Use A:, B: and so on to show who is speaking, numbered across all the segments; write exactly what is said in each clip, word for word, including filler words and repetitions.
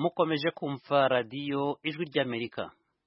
A: mukomeje kumva radiyo ijwi ry'Amerika.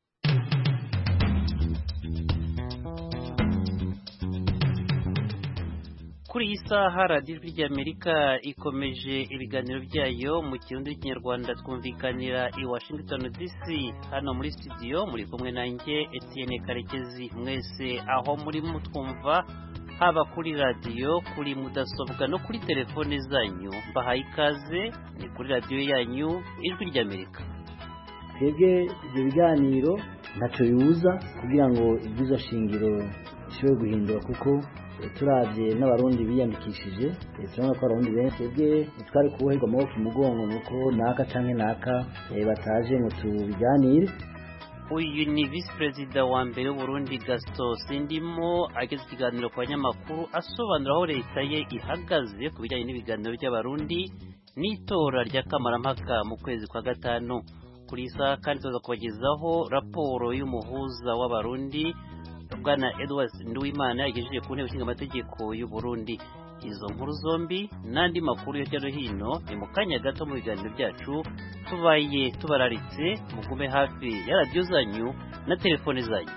A: Kuri iyi saha radiyo ijwi ry'Amerika ikomeje ibiganiro byayo mu kirundi n'ikinyarwanda, twumvikanira i Washington D C. Hano muri studio muri kumwe nanjye Etienne Karekezi. Mwese aho muri mutwumva, haba kuri radiyo, kuri mudasobwa no kuri telefone zanyu, mbahaye ikaze. Ni kuri radiyo yanyu ijwi ry'Amerika.
B: Twebwe ibyo biganiro ntacyo bibuza kugira ngo ibyiza shingiro bishobore guhindura, kuko turabye n'abarundi biyandikishije turabona ko abarundi benshi twebwe twari kuboherwa amaboko imugongo nuko naka canke naka bataje ngo tubiganire.
A: Uyu ni Vice Perezida wa mbere w'Uburundi Gaston Sindimo ageze ikiganiro ku banyamakuru asobanura aho leta ye ihagaze ku bijyanye n'ibiganiro by'abarundi n'itora rya kamarampaka mu kwezi kwa gatanu. Kuri isa kandi tuza kubagezaho raporo y'umuhuza w'abarundi Bwana Edward Nduwimana yagejeje ku nteko ishinga amategeko y'u Burundi. Izo nkuru zombi n'andi makuru yo hirya no hino ni mu kanya gato mu biganiro byacu. Tubaye tubararitse mugume hafi ya radiyo zanyu na telefone zanyu.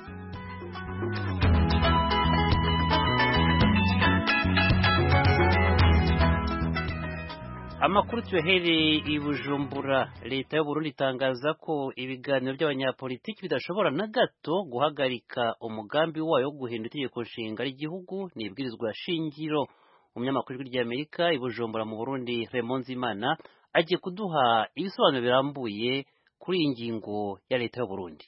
A: Amakuru tuyahereye i Bujumbura. Leta y'u Burundi itangaza ko ibiganiro by'abanyapolitiki bidashobora na gato guhagarika umugambi wayo wo guhindura itegeko nshinga ry'igihugu n'ibwirizwa shingiro. Umunyamakuru w'Ijwi ry'Amerika i Bujumbura mu Burundi, Raymond Zimana, agiye kuduha ibisobanuro birambuye kuri iyi ngingo ya leta y'u Burundi.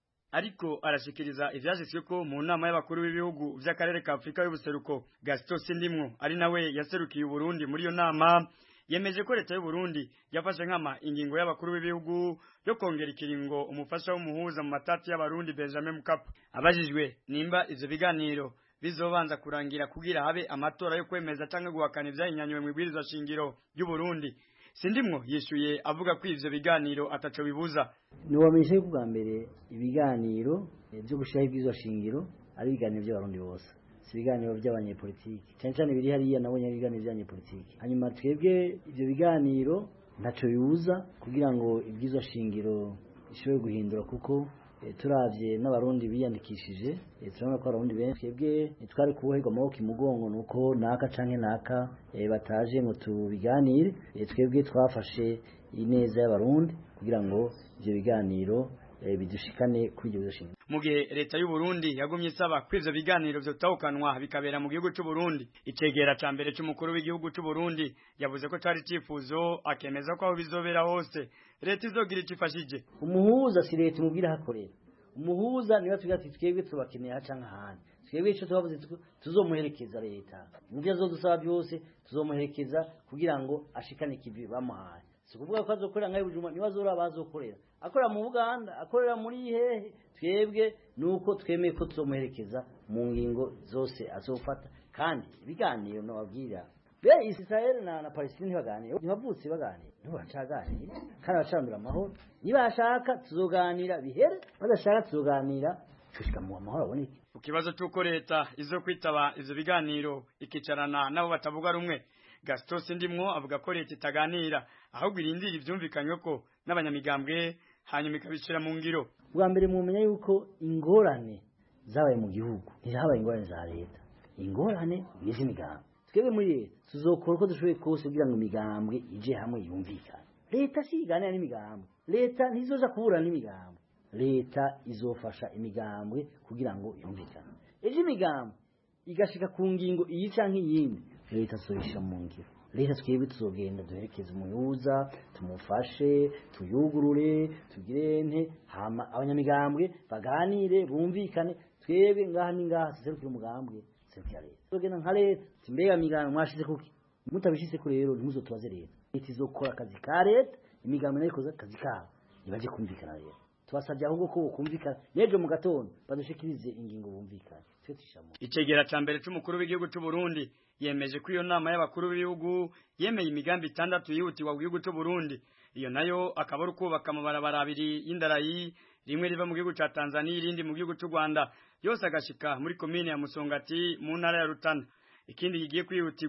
C: Ariko arashikiriza ivyashitswe ko mu nama y'abakuru b'ibihugu vy'akarere ka Afrika y'ubuseruko. Gaston Sindimwo ari nawe yaserukiye u Burundi muri iyo nama, yemeje ko leta y'u Burundi yafashe nkama ingingo y'abakuru b'ibihugu yo kongera ikiringo umufasha w'umuhuza mu matati y'abarundi Benjamin Mkapa. Abajijwe nimba ivyo biganiro bizobanza kurangira kugira habe amatora yo kwemeza canke guhakana ivyahinyanywe mu ibwirizwa shingiro y'u Burundi, Sindimwo yishuye avuga ko ivyo biganiro ataco bibuza.
B: Ni wamenyeshe ko bwa mbere ibiganiro byo gushiraho ibwirizwa shingiro ari ibiganiro by'abarundi bose, si ibiganiro by'abanyepolitiki cyane cyane biri hariya nabonye ibiganiro by'abanyepolitiki. Hanyuma twebwe ivyo biganiro ntacyo bibuza kugira ngo ibwirizwa shingiro bishobore guhindura, kuko E, turavye n'abarundi biyandikishije e, turabona ko abarundi benshi twebwe twari kuboherwa amaboko imugongo nuko naka canke naka e, bataje ngo tubiganire. E, twebwe twafashe ineza y'abarundi kugira ngo ivyo biganiro e, bidushikane kuri ivyo bishinga.
C: Mu gihe leta y'u Burundi yagumye isaba ko ivyo biganiro vyotawukanwa bikabera mu gihugu c'u Burundi, icegera ca mbere c'umukuru w'igihugu c'u Burundi yavuze ko cari cifuzo, akemeza ko aho bizobera hose leta izogira icifashije.
B: Umuhuza si leta mubwira hakorera, umuhuza niba tugira ati twebwe tubakeneye haca nk'ahandi, twebwe ico tubavuze tuzomuherekeza leta mu byo azodusaba byose, tuzomuherekeza kugira ngo ashikane ikivi bamuhaye. Si kuvuga ko azokorera nkayo Bujumbura, niba azora abazokorera akorera mu Buganda, akorera muri hehe, twebwe nuko twemeye ko tuzomuherekeza mu ngingo zose azofata. Kandi ibiganiro nababwira be Israel na na Palestine baganira, ntibavutse baganira, ntibacaganira kandi bacandura amahoro. Niba ashaka tuzoganira bihere, badashaka tuzoganira tushika mu amahoro aboneke.
C: Ku kibazo cy'uko leta izo kwitaba ivyo biganiro ikicarana nabo batavuga rumwe, Gaston Sindimwo avuga ko leta itaganira ahubwo irindira ivyumvikanywe ko n'abanyamigambwe hanyuma ikabishira mu ngiro.
B: Bwa mbere mumenya yuko ingorane zabaye mu gihugu ntihabaye ingorane za leta, ingorane y'izi migambwe. Twebwe muri leta tuzokora uko dushoboye kose kugira ngo imigambwe ije hamwe yumvikane. Leta si iganira n'imigambwe, leta ntizoza kubura n'imigambwe, leta izofasha imigambwe kugira ngo yumvikane. Ejo imigambwe igashika ku ngingo iyi canke iyindi, leta soyisha mu ngiro. Leta twebwe tuzogenda duherekeze umuhuza, tumufashe, tuyugurure, tugire nte, hama abanyamigambwe baganire bumvikane. Twebwe ngaha ni ngaha serukira umugambwe, serukira leta. Tuzogenda nka leta, timbega migambwe mwashize kuki, mutabishise ko rero ntimuzotubaze leta. Leta izokora akazi ka leta, imigambwe nayo ikoze akazi kabo, ibaje kumvikana rero. Tubasabye ahubwo ko kumvikana nejo mu gatondo badushikirize ingingo bumvikana.
C: Icegera ca mbere c'umukuru w'igihugu c'u Burundi yemeje ko iyo nama y'abakuru b'ibihugu yemeye imigambi itandatu yihutiwe mu gihugu c'u Burundi. Iyo nayo akaba ari kubaka amabarabara abiri y'indarayi, rimwe riva mu gihugu ca Tanzania irindi mu gihugu c'u Rwanda, yose agashika muri komine ya Musongati mu ntara ya Rutana. Ikindi kigiye kwihutirwa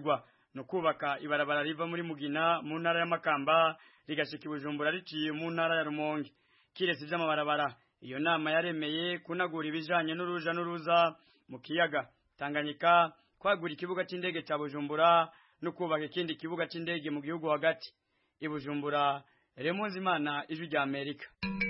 C: no kubaka ibarabara riva muri Mugina mu ntara ya Makamba rigashika Bujumbura riciye mu ntara ya Rumonge. Kiretse vy'amabarabara, iyo nama yaremeye kunagura ibijanye n'uruja n'uruza mu kiyaga Tanganyika, kwagura ikibuga c'indege ca Bujumbura no kubaka ikindi kibuga c'indege mu gihugu hagati. I Bujumbura, Raymond Zimana, Ijwi rya Amerika.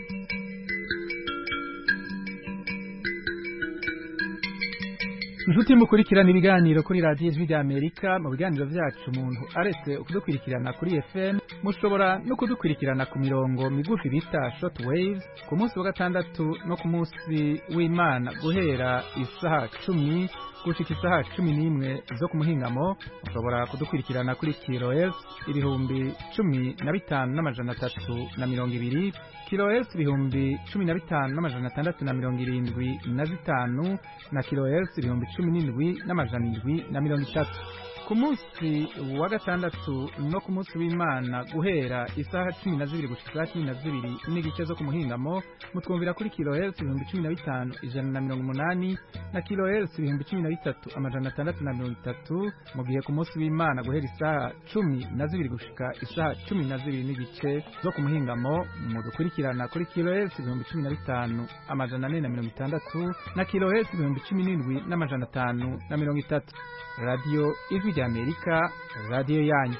D: Inshuti mukurikirana ibiganiro kuri radio Ijwi rya Amerika, mu biganiro vyacu umuntu aretse ukudukurikirana kuri F M, mushobora no kudukurikirana ku mirongo migufi bita short waves ku munsi wa gatandatu no ku munsi w'Imana guhera isaha cumi gushika isaha cumi n'imwe zo ku muhingamo. Mushobora kudukurikirana kuri kilohertz ibihumbi cumi na bitanu n'amajana atatu na mirongo ibiri, kilohertz ibihumbi cumi na bitanu n'amajana atandatu na mirongo irindwi na zitanu, na kilohertz ibihumbi cumi n'indwi n'amajana indwi na mirongo itatu. Ku munsi wa gatandatu no ku munsi w'Imana guhera isaha cumi na zibiri gushika isaha cumi na zibiri n'igice zo ku muhingamo, mutwumvira kuri kilohertz ibihumbi cumi na bitanu ijana na mirongo umunani, na kilohertz ibihumbi cumi na bitatu amajana atandatu na mirongo itatu. Mu gihe ku munsi w'Imana guhera isaha cumi na zibiri gushika isaha cumi na zibiri n'igice zo ku muhingamo, mudukurikirana kuri kilohertz ibihumbi cumi na bitanu amajana ane na mirongo itandatu, na kilohertz ibihumbi cumi n'indwi n'amajana atanu na mirongo itatu. Radio Ijwi rya Amerika, radio yanyu.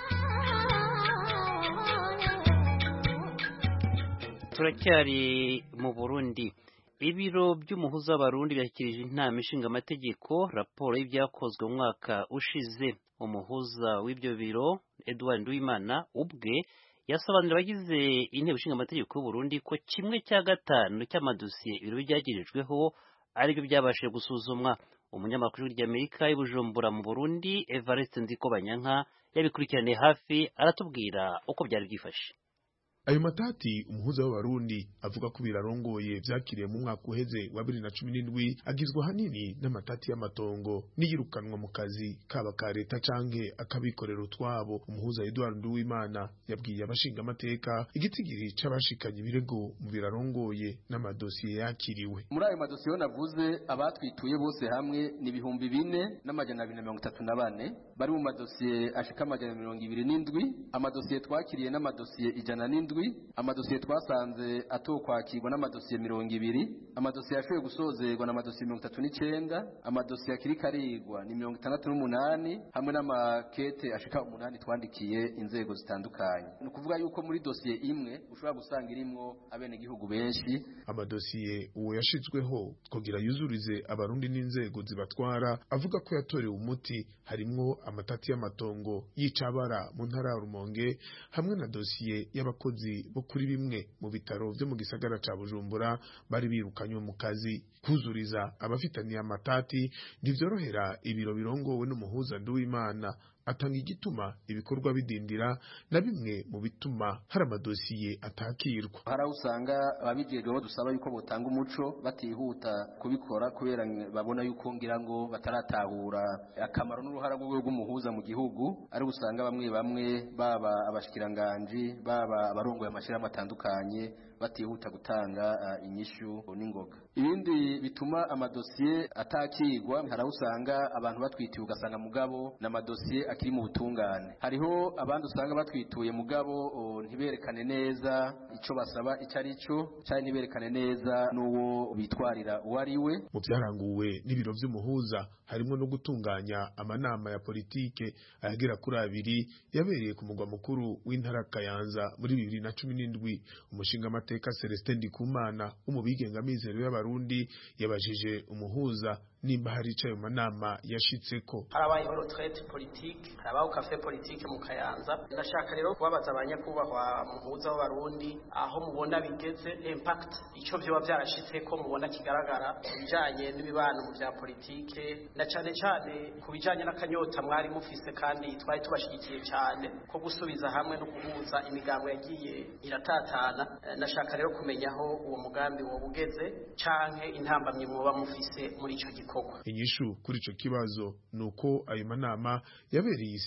A: Turacyari mu Burundi. Ibiro by'umuhuza w'abarundi byakirije inama ishinga amategeko raporo y'ibyakozwe mu mwaka ushize. Umuhuza w'ibyo biro Edouard Nduwimana ubwe yasobanurira abagize inteko ishinga amategeko y'u Burundi ko kimwe cya gatanu cy'amadosiye ibiro byagirijweho aribyo byabashije gusuzumwa. Umunyamakuru w'Amerika i Bujumbura mu Burundi Evariste Ndikobanyanka yabikurikiraniye hafi aratubwira uko byari byifashe.
E: Ayo matati umuhuza w'abarundi avuga ko birarongoye vyakiriye mu mwaka uheze wa bibiri na cumi n'indwi agizwe hanini n'amatati y'amatongo n'iyirukanwa mu kazi kaba ka leta canke akabikorera utwabo. Umuhuza Edouard Nduwimana yabwiye abashinga amateka igitigiri c'abashikanye ibirego mu birarongoye n'amadosiye yakiriwe.
F: Muri ayo madosiye navuze abatwituye bose hamwe ni ibihumbi bine n'amajana abiri na mirongo itatu na bane, bari mu madosiye ashika amajana mirongo ibiri n'indwi. Amadosiye twakiriye n'amadosiye ijana n'indwi, amadosiye twasanze atokwakirwa n'amadosiye mirongo ibiri, amadosiye yashoboye gusozerwa n'amadosiye mirongo itatu n'icenda, amadosiye akiri karigwa ni mirongo itandatu n'umunani, hamwe n'amakete ashika umunani twandikiye inzego zitandukanye. Ni ukuvuga yuko muri dosiye imwe ushobora gusanga irimwo abenegihugu benshi.
E: Amadosiye uwo yashizweho kugira yuzurize abarundi n'inzego zibatwara avuga ko yatorewe umuti harimwo amatati y'amatongo y'icabara mu ntara ya Rumonge, hamwe na dosiye y'abakozi bo kuri bimwe mu bitaro byo mu gisagara ca Bujumbura bari birukanywe mu kazi. Kuzuriza abafitaniye amatati ntivyorohera ibiro birongowe n'umuhuza Nduwimana, atanga igituma ibikorwa bidindira na bimwe mu bituma hari amadosiye atakirwa.
F: Hari usanga ababijejwe dusaba yuko botanga umuco batihuta kubikora kubera babona yuko ngira ngo bataratahura akamaro n'uruhara rw'umuhuza mu gihugu. Ari usanga bamwe bamwe baba abashikiranganje baba abarongoye amashirahamwe atandukanye batihuta gutanga uh, inyishu n'ingoga. Ibindi bituma amadosiye atakirwa, hari usanga abantu batwitiye ugasanga mugabo na amadosiye akiri mu butungane. Hariho abandi usanga batwituye mugabo o, ntiberekane neza ico basaba icari cyo, cyane ntiberekane neza n'uwo bitwarira uwariwe.
E: Mu byaranguwe n'ibiro vy'umuhuza harimo no gutunganya amanama ya politike ayagera kuri abiri yabereye ku mugwa mukuru w'intara Kayanza muri bibiri na cumi n'indwi. Umushinga amateka Celestin Ndikumana umubigenga mizero y'abarundi yabajije umuhuza nimba hari icayo manama yashitseko.
G: Harabaye retraite politique, harabaho cafe politique mu Kayanza. Ndashaka rero kubabaza abanyakubahwa muhuza w'abarundi aho mubona bigeze impact ico byo byarashitseko mubona kigaragara bijanye n'ibibano mu bya politique, na cyane cyane kubijanye n'akanyota mwari mufise kandi twari tubashigikiye cyane ko gusubiza hamwe no guhuza imigambo yagiye iratatana. Ndashaka rero kumenya aho uwo mugambi wo bugeze canke intambamye mwoba mufise muri ico gikorwa.
E: Inyishu kuri ico kibazo nuko ayo manama yabereye isemo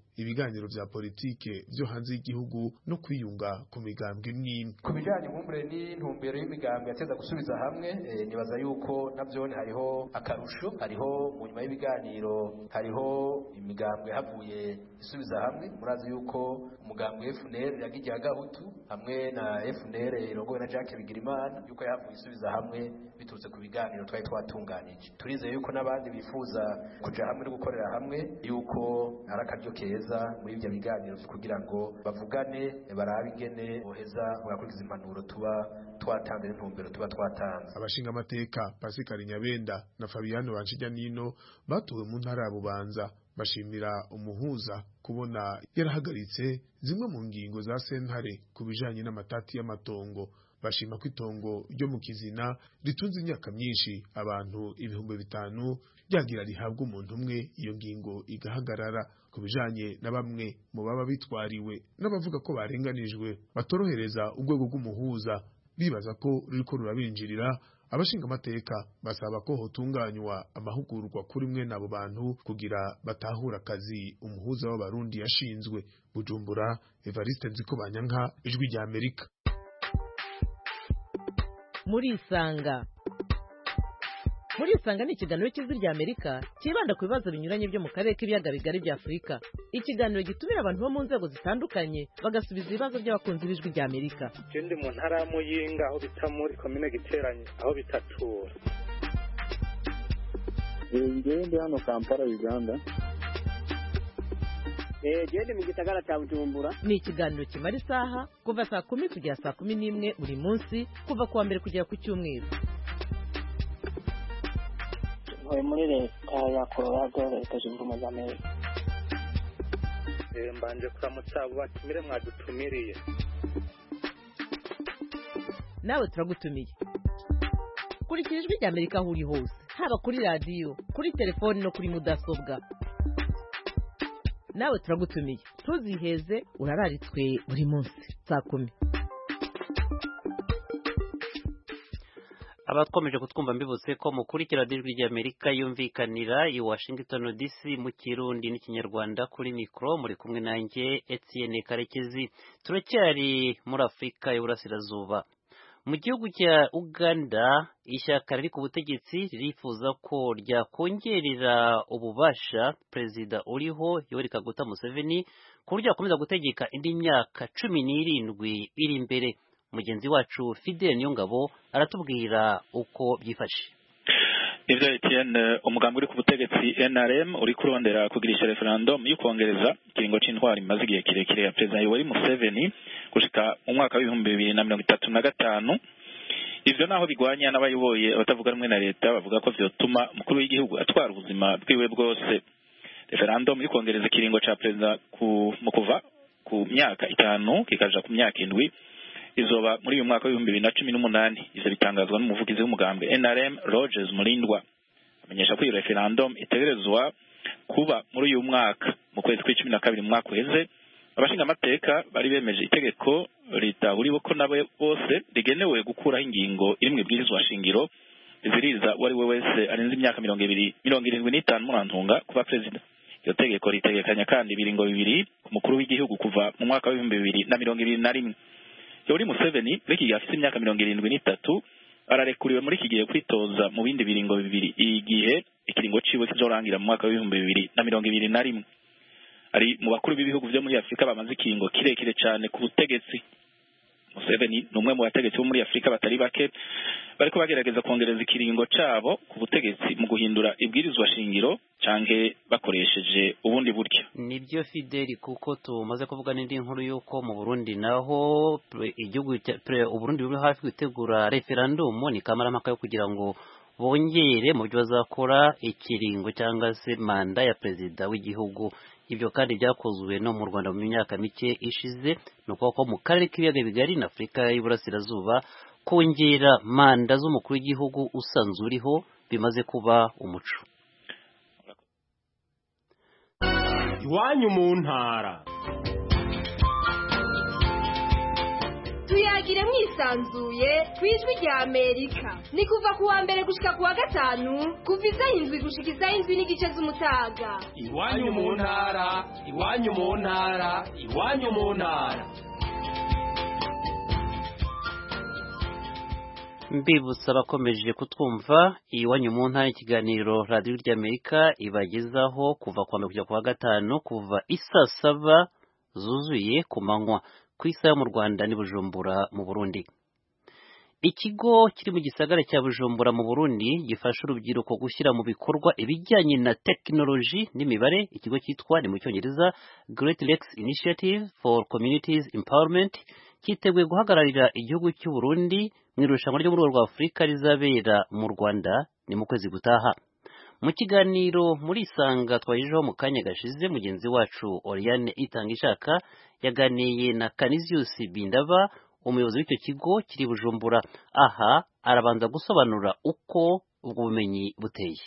E: ibiganiro vya politike vyo hanze y'igihugu no kwiyunga ku migambwe n'imwe.
F: Ku bijanye n'umure n'intumbero y'imigambwe yateza gusubiza hamwe e, nibaza yuko navyo hariho akarusho, hariho mu nyuma y'ibiganiro hariho imigambwe havuye isubiza hamwe. Murazi yuko umugambwe F N L yagiye agahutu hamwe na F N L irongowe na Jacques Bigirimana yuko yavuye isubiza hamwe biturutse ku biganiro twari twatunganije. Turizeye yuko n'abandi bifuza kuja hamwe no gukorera hamwe yuko ari akaryo keza muri ibyo biganiro kugira ngo bavugane barabe ingene boheza bagakurikiza impanuro tuba twatanze n'intumbero tuba twatanze.
E: Abashinga amateka Pascal Nyabenda na Fabiano Banshijyanino batuwe mu ntara ya Bubanza bashimira umuhuza kubona yarahagaritse zimwe mu ngingo za sentare ku bijanye n'amatati y'amatongo. Bashima ko itongo ryo mu Kizina ritunze imyaka myinshi abantu ibihumbi bitanu ryagira rihabwa umuntu umwe, iyo ngingo igahagarara. Ku bijanye na bamwe mu baba bitwariwe n'abavuga ko barenganijwe batorohereza urwego rw'umuhuza bibaza ko ruriko rurabinjirira, abashinga amateka basaba ko hotunganywa amahugurwa kuri mwe n'abo bantu kugira batahura akazi umuhuza w'abarundi yashinzwe. Bujumbura, Evariste Nzikobanyanka, Ijwi rya Amerika.
H: Muri isanga muri isanga ni ikiganiro cy'Ijwi rya Amerika kibanda ku bibazo binyuranye byo mu karere k'ibiyaga bigari bya Afurika. Ikiganiro gitumira abantu bo mu nzego zitandukanye bagasubiza ibibazo by'abakunzi b'Ijwi rya Amerika.
I: Ndi mu ntara ya Muyinga aho bita muri komine Giteranye aho bitatura.
J: Ngiye ndi hano Kampala Uganda.
K: Eh gende mu gisagara cya Bujumbura.
H: Ni ikiganiro kimara isaha kuva saa kumi kugera saa kumi n'imwe buri munsi kuva kuwa mbere kugera ku cyumweru.
K: Oya muri leta ya Colorado leta zunze ubumwe za Amerika.
I: Eh mbanje kuramutsa abo batumire mwadutumiriye.
H: Nawe turagutumiye. Kurikira Ijwi rya Amerika aho uri hose, haba kuri radio, kuri telefone no kuri mudasobwa. Nawe turagutumiye. Tuziheze urararitswe buri munsi saa kumi.
A: Abakomeje kutwumva mbibutse ko mukurikira Ijwi rya Amerika yumvikanira i Washington D C mu Kirundi n'Ikinyarwanda. Kuri mikro muri kumwe nanjye Etienne Karekezi. Turacyari muri Afrika y'Uburasirazuba. Mu gihugu cya Uganda ishyaka riri ku butegetsi ririfuza ko ryakongerera ububasha perezida uriho Yoweri Kaguta Museveni ku buryo akomeza gutegeka indi myaka cumi n'irindwi iri imbere. Mugenzi wacu Fidel Niyongabo aratubwira uko byifashe.
L: Ivyo Etienne, umugambi uri ku butegetsi N R M uri kurondera kugirisha referendum y'ukongereza ikiringo c'intwari imaze igihe kirekire ya perezida Yoweri Museveni gushika mu mwaka w'ibihumbi bibiri na mirongo itatu na gatanu. Ivyo naho bigwanya n'abayoboye abatavuga rumwe na leta bavuga ko vyotuma mukuru w'igihugu atwara ubuzima bwiwe bwose. Referendum y'ukongereza ikiringo ca perezida ku mu kuva ku myaka itanu kikaja ku myaka indwi izoba muri uyu mwaka w'ibihumbi bibiri na cumi n'umunani. Ivyo bitangazwa n'umuvugizi w'umugambi N R M Rogers Mulindwa. Amenyesha ko iyo referendum itegerezwa kuba muri uyu mwaka mu kwezi kw'icumi na kabiri mu mwaka uheze. Abashinga amateka bari bemeje itegeko ritahuriwe ko nabo bose rigenewe gukuraho ingingo iri mu ibwirizwa shingiro iziriza uwari we wese arenze imyaka mirongo ibiri mirongo irindwi n'itanu murantunga kuba perezida. Iyo tegeko ritegekanya kandi ibiringo bibiri ku mukuru w'igihugu kuva mu mwaka w'ibihumbi bibiri na mirongo ibiri na rimwe. Yoweri Museveni muri iki gihe afite imyaka mirongo irindwi n'itatu ararekuriwe muri iki gihe kwitoza mu bindi biringo bibiri igihe ikiringo ciwe kizorangira mu mwaka w'ibihumbi bibiri na mirongo ibiri na rimwe. Ari mu bakuru b'ibihugu byo muri Afrika bamaze ikiringo kirekire cyane ku butegetsi. Museveni ni umwe mu bategetsi bo muri Afrika batari bake bariko bagerageza kongereza ikiringo cabo ku butegetsi mu guhindura ibwirizwa shingiro canke bakoresheje ubundi buryo.
A: Nibyo Fideli, kuko tumaze kuvuga n'indi nkuru yuko mu Burundi naho igihugu Uburundi buri hafi gutegura referendum ni kamarampaka yo kugira ngo bongere mu byo bazakora ikiringo cyangwa se manda ya perezida w'igihugu. Ibyo kandi byakozwe no mu Rwanda mu myaka mike ishize, nuko ko mu karere k'ibiyaga bigari na Afrika y'Uburasirazuba kongera manda z'umukuru w'igihugu usanzwe uriho bimaze kuba umuco.
M: Iwanyu mu ntara.
N: Tuya
M: tuyagire mwisanzuye kwijwi rya Amerika ni kuva ku wa mbere gushika ku wa gatanu kuva izaho indwi gushika izaho indwi n'igice z'umutaga
N: iwanyu mu ntara iwanyu mu ntara iwanyu mu ntara.
A: mbibutsa abakomeje kutwumva iwanyu mu ntara ikiganiro radiyo ry'Amerika ibagezaho kuva kwa mbere kujya ku wa gatanu kuva isaa saba zuzuye ku manywa ku isaha yo mu Rwanda n'i Bujumbura mu Burundi. Ikigo kiri mu gisagara cya Bujumbura mu Burundi gifasha urubyiruko gushyira mu bikorwa ibijyanye na tekinoloji n'imibare. Ikigo cyitwa ni mu Cyongereza Great Lakes Initiative for Communities Empowerment cyiteguye guhagararira igihugu cy'u Burundi mu irushanwa ryo mu rwego rwa Afurika rizabera mu Rwanda ni mu kwezi gutaha. Mu kiganiro muri Isanga twayijeho mu kanya gashize, mugenzi wacu Oriane Itangishaka yaganiye na Canisius Bindaba, umuyobozi w'icyo kigo kiri Bujumbura. Aha arabanza gusobanura uko ubwo bumenyi buteye.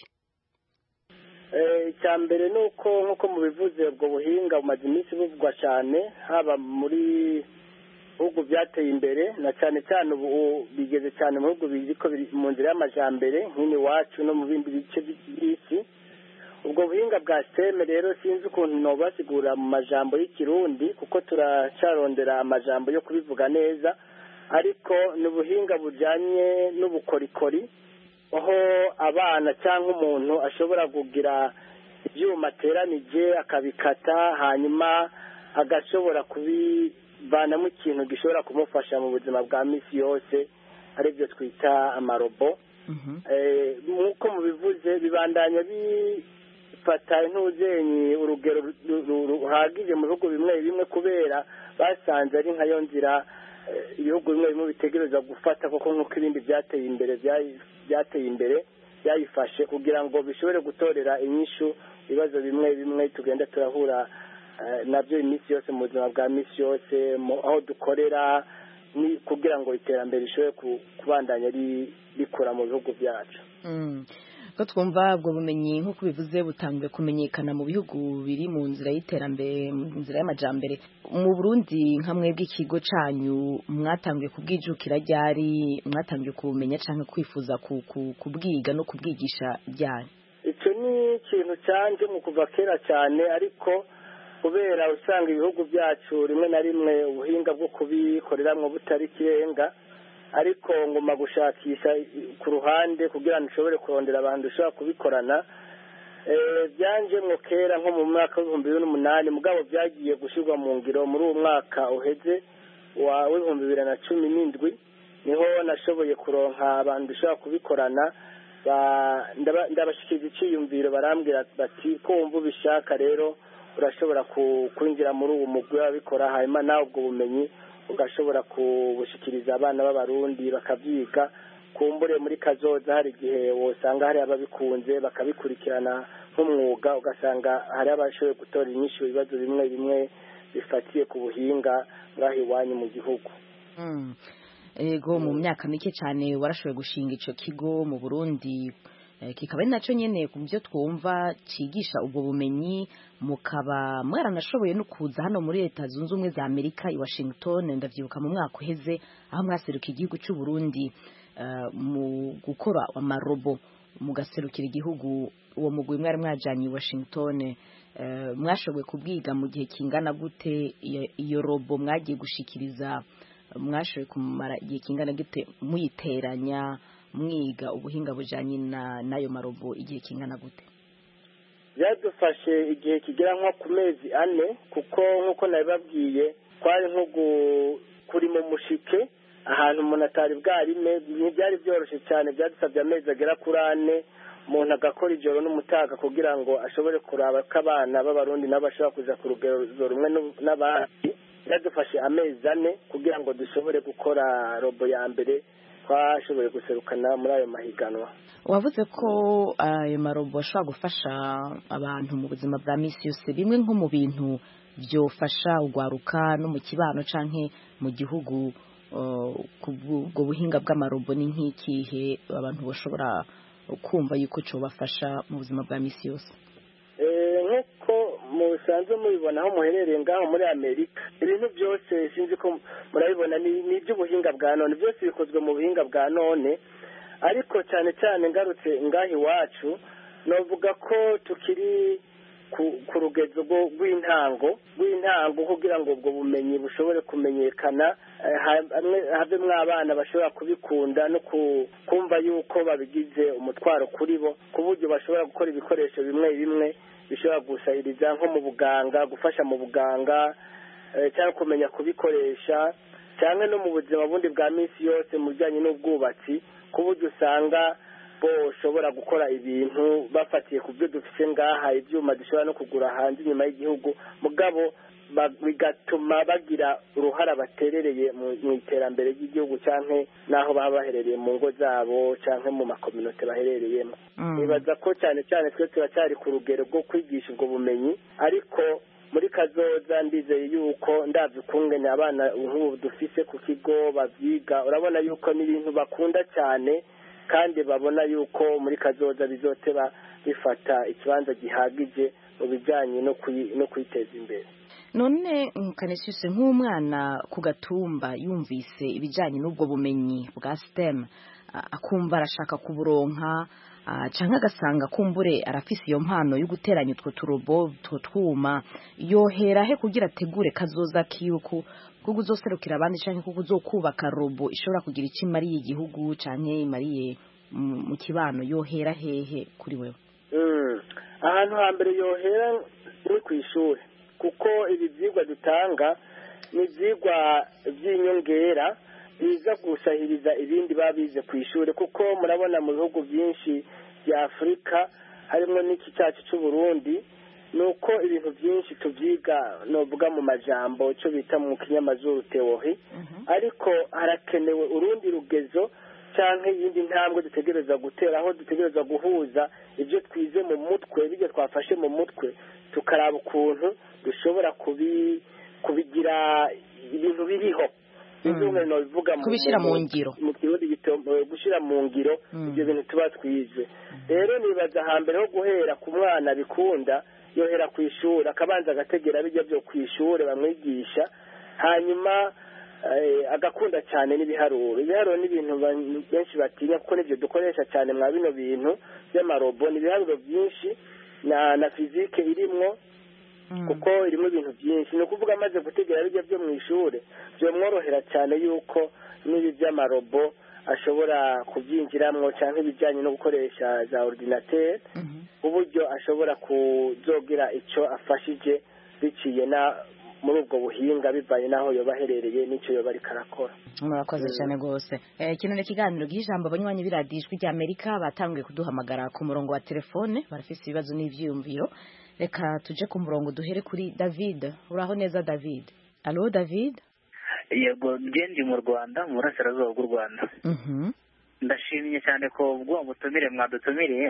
O: icya mbere ni uko nk'uko mubivuze ubwo buhinga bumaze iminsi buvugwa cyane haba muri bihugu byateye imbere na cyane cyane ubu bigeze cyane mu bihugu biziko mu nzira y'amajambere nk'ini wacu no mu bindi bice by'isi. ubwo buhinga bwa STEM rero sinzi ukuntu no basigura mu majambo y'ikirundi kuko turacarondera amajambo yo kubivuga neza, ariko ni ubuhinga bujanye n'ubukorikori aho abana cyangwa umuntu ashobora kugira ibyuma ateranije akabikata hanyuma agashobora kubivanamo ikintu gishobora kumufasha mu buzima bwa misi yose, aribyo twita amarobo. nk'uko mubivuze bibandanya bifata intuzenyi urugero ruhagije mu bihugu bimwe bimwe kubera basanze ari nkayo nzira ibihugu bimwe bimwe bitegereza gufata koko nk'uko ibindi byateye imbere byateye imbere byayifashe kugira ngo bishobore gutorera inyishu ibibazo bimwe bimwe tugenda turahura nabyo iminsi yose mu buzima bwa misi yose aho dukorera ni kugira ngo iterambere rishobore kubandanya rikura mu bihugu byacu.
P: ko twumva ubwo bumenyi nk'uko bivuze butangiye kumenyekana mu bihugu biri mu nzira y'iterambere, mu nzira y'amajambere. Mu Burundi nka mwebwe ikigo canyu mwatangiye kubwijukira ryari, mwatangiye kubumenya canke kwifuza kubwiga no kubwigisha ryari?
O: Icyo ni ikintu cyanje mu kuva kera cyane, ariko kubera usanga ibihugu byacu rimwe na rimwe ubuhinga bwo kubikoreramwo butari kirenga, ariko ngoma gushakisha ku ruhande kugira ngo nshobore kurondera abantu ushobora kubikorana. byanje mwo kera nko mu mwaka w'ibihumbi bibiri n'umunani, mugabo byagiye gushyirwa mu ngiro muri uwo mwaka uheze wa w'ibihumbi bibiri na cumi n'indwi, niho nashoboye kuronka abantu ushobora kubikorana. ndabashikiriza icyiyumviro barambwira bati ko wumva ubishaka rero urashobora kwinjira muri uwo mugwi w'ababikora, hanyuma nawe ubwo bumenyi ugashobora kubushikiriza abana b'abarundi bakabyiga. kumbure muri kazoza hari igihe wosanga hari ababikunze bakabikurikirana nk'umwuga, ugasanga hari abashoboye gutora inyishu ibibazo bimwe bimwe bifatiye ku buhinga ngaho iwanyu mu gihugu.
P: Ego mu myaka mike cyane warashoboye gushinga ico kigo mu Burundi, kikaba ari nacyo nyene ku byo twumva cigisha ubwo bumenyi, mukaba mwaranashoboye no kuza hano muri Leta Zunze Ubumwe za Amerika i Washington, ndavyibuka mu mwaka uheze aho mwaseruka igihugu cy'u Burundi mu gukora amarobo mugaserukira igihugu. Uwo mugwi mwari mwajanye i Washington, mwashoboye kubwiga mu gihe kingana gute? Iyo robo mwagiye gushikiriza mwashoboye kumara igihe kingana gute muyiteranya mwiga ubuhinga bujanye n'ayo marobo igihe kingana gute?
O: Byadufashe igihe kigera nko ku mezi ane, kuko nk'uko nabibabwiye twari nko kuri mu mushike ahantu umuntu atari bwarime, ntibyari byoroshye cyane, byadusabye amezi agera kuri ane umuntu agakora ijoro n'umutaga kugira ngo ashobore kuraba ko abana b'abarundi nabo bashobora kuja ku rugero rumwe n'abandi. Byadufashe amezi ane kugira ngo dushobore gukora robo ya mbere twashoboye guserukana muri ayo mahiganwa.
P: Wavuze ko ayo marobo ashobora gufasha abantu mu buzima bwa misi yose, bimwe nko mu bintu byofasha ugwaruka no mu kibano canke mu gihugu, ubwo buhinga bw'amarobo ni nk'ikihe abantu bashobora kumva yuko cyo bafasha mu buzima bwa misi yose?
O: nk'uko musanzwe mubibona aho muherereye ngaho muri amerika ibintu byose sinzi ko murabibona ni iby'ubuhinga bwa none byose bikozwe mu buhinga bwa none ariko cyane cyane ngarutse ngaho iwacu navuga ko tukiri ku rugezo rw'intango rw'intango kugira ngo ubwo bumenyi bushobore kumenyekana havemo abana bashobora kubikunda no kumva yuko babigize umutwaro kuri bo ku buryo bashobora gukora ibikoresho bimwe bimwe bishobora gusahiriza nko mu buganga gufasha mu buganga cyangwa kumenya kubikoresha cyangwa no mu buzima bundi bwa minsi yose mu bijyanye n'ubwubatsi ku buryo usanga ushobora gukora ibintu bafatiye ku byo dufite ngaha ibyuma dushobora no kugura hanze inyuma y'igihugu mugabo bigatuma bagira uruhara baterereye mu iterambere ry'igihugu cyangwa n'aho baba baherereye mu ngo zabo cyangwa mu makominote baherereyemo nibaza ko cyane cyane twe turacyari ku rugero rwo kwigisha ubwo bumenyi ariko muri kazoza ndizeye yuko ndabyo ukungene abana nk'ubu dufise ku kigo babyiga urabona yuko n'ibintu bakunda cyane kandi babona yuko muri kazoza bizoteba bifata ikibanza gihagije mu bijyanye no kwiteza imbere
P: none Canisius nk'umwana ku gatumba yumvise ibijyanye n'ubwo bumenyi bwa sitemu akumva arashaka kuburonka cyangwa agasanga kumbure arafise iyo mpano yo guteranya utwo turobo utwo twuma yohera he kugira ategure kazoza kiyuko kuko uzoserukira abandi cyangwa kuko uzokubaka robo ishobora kugira icyo imariye igihugu cyangwa imariye mu kibano yohera hehe kuri wewe
O: ahantu hambere yohera ni ku ishuri kuko ibi byigwa dutanga ni ibyigwa by'inyongera biza gusahiriza ibindi babize ku ishuri kuko murabona mu bihugu byinshi bya afurika harimo n'iki cyacu cy'u Burundi ni uko ibintu byinshi tubyiga novuga mu majambo icyo bita mu kinyamazuru teori ariko harakenewe urundi rugezo cyangwa iyindi ntambwe dutegereza gutera aho dutegereza guhuza ibyo twize mu mutwe ibyo twafashe mu mutwe tukaraba ukuntu dushobora kubigira ibintu biriho
P: kubishyira mu ngiro
O: mu kirundi gushyira mu ngiro ibyo bintu tuba twize rero nibaza hambere ho guhera ku mwana bikunda yohera ku ishuri akabanza agategera bijya byo ku ishuri bamwigisha hanyuma agakunda cyane n'ibiharuro ibiharuro ni ibintu benshi batinya kuko nibyo dukoresha cyane mwa bino bintu by'amarobo ni ibiharuro byinshi na na fizike irimwo kuko irimo ibintu byinshi ni ukuvuga amaze gutegera bijya byo mu ishuri byamworohera cyane yuko n'ibi by'amarobo ashobora kubyinjiramo cyangwa ibijyanye no gukoresha za ordinateur uburyo ashobora kuzogira icyo afashije biciye na muri ubwo buhinga bivanye n'aho yoba aherereye n'icyo yoba ariko arakora
P: murakoze cyane rwose kino ni ikiganiro gihijambo abanywanyi b'iradijwi ry'Amerika batanguye kuduhamagara ku murongo wa telefone barafise ibibazo n'ivyiyumviro reka tuje ku murongo duhere kuri David uraho neza David allo David
Q: yego ndi mu Rwanda mu burasirazuba bw'u Rwanda ndashimye cyane ko ubwo mutumire mwadutumiriye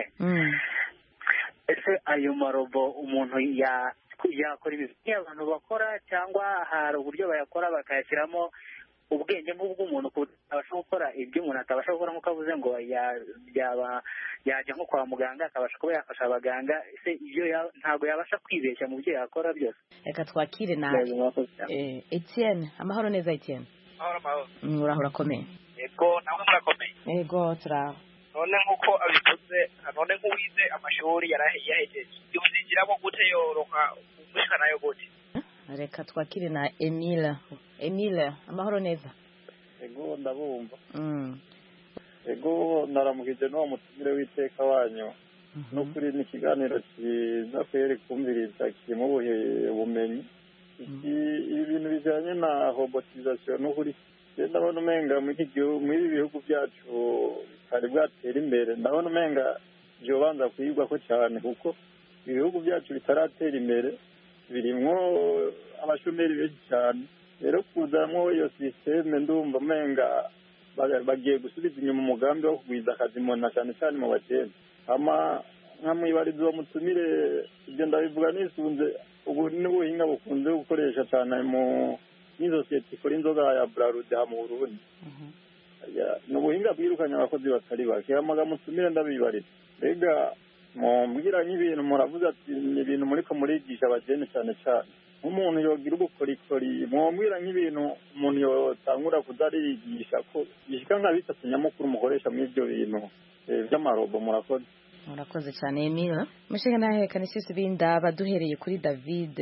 Q: ese ayo marobo umuntu ya yakora ibyo abantu bakora cyangwa hari uburyo bayakora bakayashyiramo ubwenge nk'ubw'umuntu atabasha gukora ibyo umuntu atabasha gukora nk'uko avuze ngo yaba yajya nko kwa muganga akabasha kuba yafasha abaganga ese ibyo ntabwo yabasha kwibeshya mu byo yakora byose
P: reka twakire na Etienne amahoro neza Etienne
R: amahoro amahoro
P: uraho urakomeye
R: yego nawe murakomeye
P: yego turaho
R: none nk'uko abivuze none nk'uwize amashuri yarahejeje yuzinjiramo gute yoroka umushikanayo gute
P: reka twakire na Emile Emile amahoro neza
J: yego ndabumva
P: mm
J: yego naramugije no mutumire w'iteka wanyu no kuri ni kiganiro kiza kwere kumviriza kirimo ubumenyi ibi bintu bijyanye na robotisation no kuri ndabona umenga muri muri bihugu byacu hari bwatera imbere ndabona umenga byo banza kuyigwa ko cyane kuko ibihugu byacu bitaratera imbere birimwo abashomeri benshi cyane rero kuzamwo iyo systeme ndumva umenga bagiye gusubiza inyuma umugambi wo kugwiza akazi mona cyane cyane mu bakene ama nkamwibariza uwo mutumire ibyo ndabivuga nisunze ubu n'ubuhinga bukunze gukoresha cyane mu n'isosiyete ikora inzoga ya Bralud ha mu Burundi ni ubuhinga bwirukanye abakozi batari bake amaga mutumire ndabibariza mbega mumbwira nk'ibintu muravuze ati ni ibintu muriko murigisha abajene cyane cyane nk'umuntu yogira ubukorikori mumbwira nk'ibintu umuntu yotangura kuzarigisha ko bishika nka bitatu nyamukuru mukoresha muri ibyo bintu by'amarobo. murakoze
P: murakoze cyane Emile. Mushinga nahe kanisisi bindaba duhereye kuri David.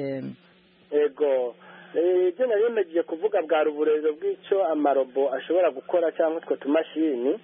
O: Ego ibyo nari megiye kuvuga bwa ruburezo bw'icyo amarobo ashobora gukora cyangwa utwo tumashini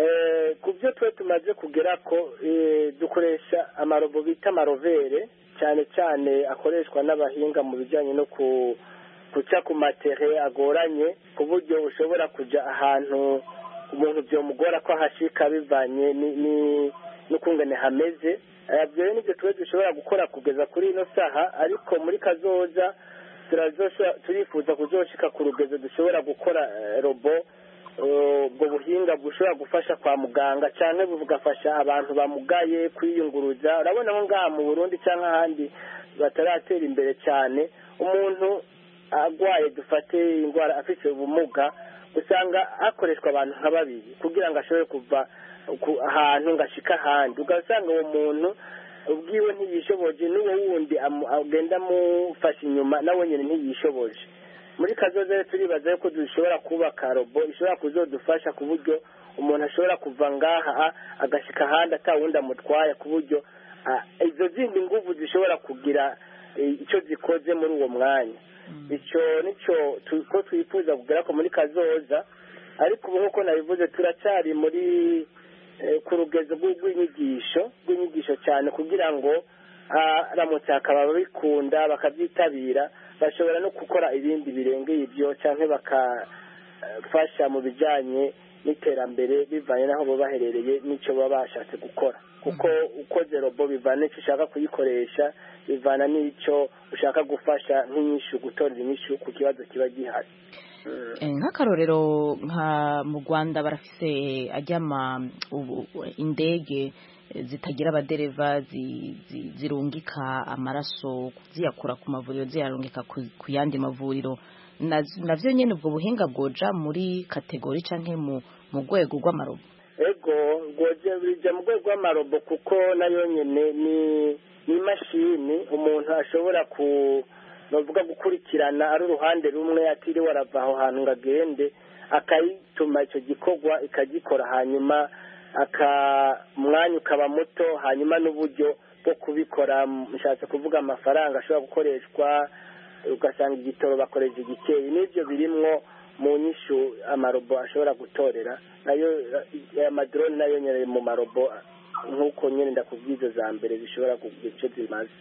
O: ku byo twe tumaze kugera ko dukoresha amarobo bita amarovere cyane cyane akoreshwa n'abahinga mu bijyanye no guca ku matere agoranye ku buryo ushobora kujya ahantu umuntu byomugora ko ahashika bivanye n'ukungane hameze. ibyo rero nibyo tuba dushobora gukora kugeza kuri ino saha, ariko muri kazoza turifuza kuzoshika ku rugezo dushobora gukora robo ubwo buhinga bushobora gufasha kwa muganga cyane bugafasha abantu bamugaye kwiyunguruza. urabona aho ngaha mu Burundi cyangwa ahandi bataratera imbere cyane, umuntu agwaye dufate indwara afite ubumuga usanga hakoreshwa abantu nka babiri kugira ngo ashobore kuva ahantu ngashika ahandi, ugasanga uwo muntu ubwiwe ntiyishoboje n'uwo wundi agenda amufasha inyuma nawe nyine ntiyishoboje. muri kazoza turibaza ko dushobora kubaka robo ishobora kuzodufasha ku buryo umuntu ashobora kuva ngaha agashika ahandi atawundi amutwaye, ku buryo izo zindi nguvu zishobora kugira icyo zikoze muri uwo mwanya. icyo nicyo ko twifuza kugera ko muri kazoza, ariko ubu nk'uko nabivuze turacyari muri ku rugezo rw'inyigisho rw'inyigisho cyane kugira ngo aramutse hakaba babikunda bakabyitabira bashobora no gukora ibindi birengeye ibyo cyangwa bakafasha mu bijyanye n'iterambere bivanye n'aho baba baherereye n'icyo baba bashatse gukora, kuko ukoze robo bivana n'icyo ushaka kuyikoresha, bivana n'icyo ushaka gufasha nk'inyishu, gutorera inyishu ku kibazo kiba gihari.
P: nk'akarorero nka mu Rwanda barafise ajyama indege zitagira abadereva zirungika amaraso ziyakura ku mavuriro ziyarungika ku yandi mavuriro, navyo nyene ubwo buhinga bwoja muri kategori canke mu rwego rw'amarobo?
O: Ego bwoje bija mu rwego rw'amarobo kuko nayo nyene ni imashini umuntu ashobora ku bavuga gukurikirana ari uruhande rumwe atiriwe arava aho hantu ngo agende, akayituma icyo gikorwa ikagikora, hanyuma umwanya ukaba muto, hanyuma n'uburyo bwo kubikora mushatse kuvuga amafaranga ashobora gukoreshwa, ugasanga igitoro bakoresha igikeye. n'ibyo birimwo mu nyishu amarobo ashobora gutorera, nayo amadrone nayo nyine mu marobo nk'uko nyine ndakubwiza za mbere zishobora kugira icyo zimaze.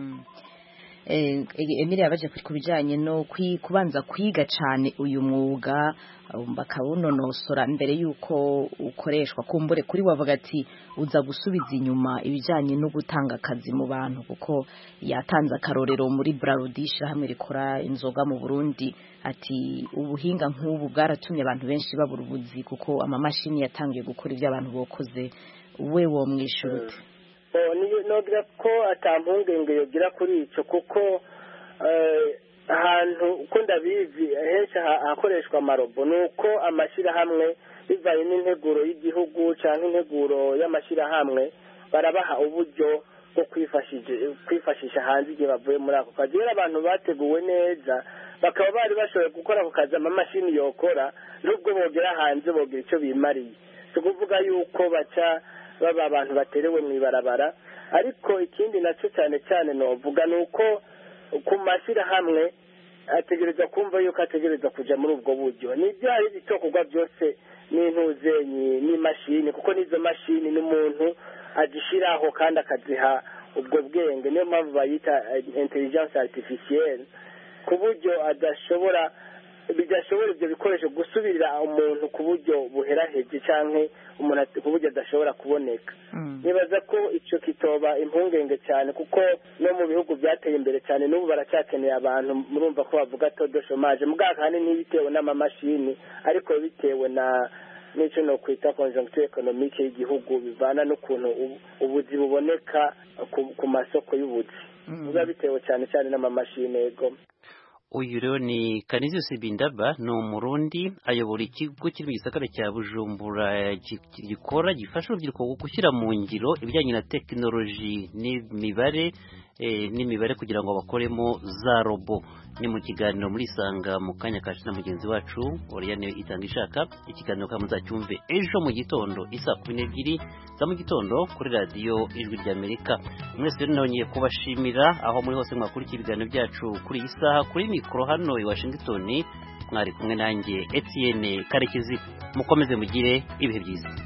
P: Emile yabaje ku bijyanye no kubanza kwiga cyane uyu mwuga bakawunonosora mbere y'uko ukoreshwa, kumbure kuri wavuga ati uza gusubiza inyuma ibijyanye no gutanga akazi mu bantu, kuko yatanze akarorero muri Brarudisha hamwe rikora inzoga mu Burundi, ati ubuhinga nk'ubu bwaratumye abantu benshi babura ubuzi kuko amamashini yatangiye gukora ibyo abantu bokoze. we wo mwishurute
O: nogira ko atampungenge yogira kuri icyo, kuko ahantu uko ndabizi henshi hakoreshwa amarobo ni uko amashyirahamwe bivanye n'integuro y'igihugu cyangwa integuro y'amashyirahamwe barabaha uburyo bwo kwifashisha hanze igihe bavuye muri ako kazi. rero abantu bateguwe neza bakaba bari bashoboye gukora ako kazi amamashini yokora, nubwo bogera hanze bogira icyo bimariye. si ukuvuga yuko baca baba abantu baterewe mu ibarabara. ariko ikindi nacyo cyane cyane novuga ni uko ku mashyirahamwe ategereza kumva yuko ategereza kujya muri ubwo buryo. n'ibyo hari ibitokorwa byose n'intuzenyi n'imashini, kuko n'izo mashini n'umuntu azishyiraho kandi akaziha ubwo bwenge, niyo mpamvu bayita intelligence artificielle, ku buryo adashobora bidashobora ibyo bikoresho gusubirira umuntu ku buryo buheraheje cyangwa umuntu ku buryo adashobora kuboneka. nibaza ko icyo kitoba impungenge cyane, kuko no mu bihugu byateye imbere cyane n'ubu baracyakeneye abantu. murumva ko bavuga todo chômage muganga hani ntibitewe n'amamashini, ariko bitewe na n'icyo no kwita conjoncture économique y'igihugu, bivana n'ukuntu ubuzi buboneka ku masoko y'ubuzi, biba bitewe cyane cyane n'amamashini. yego
A: uyu rero ni Canisius Bindaba ni umurundi ayobora ikigo kiri mu gisagara cya Bujumbura gikora gifasha urubyiruko gushyira mu ngiro ibijyanye na tekinoloji n'imibare n'imibare kugira ngo bakoremo za robo. Ni mu kiganiro muri Sanga mu kanya kacu na mugenzi wacu Oriane Itanga Ishaka. Ikiganiro kamuzacyumve ejo mu gitondo isa kumi n'ebyiri za mu gitondo kuri radio Ijwi ry'Amerika. Mwese rero nongeye kubashimira aho muri hose mwakurikiye ibiganiro byacu kuri iyi saha. Kuri mikoro hano i Washington mwari kumwe nanjye Etienne Karekezi. Mukomeze mugire ibihe byiza.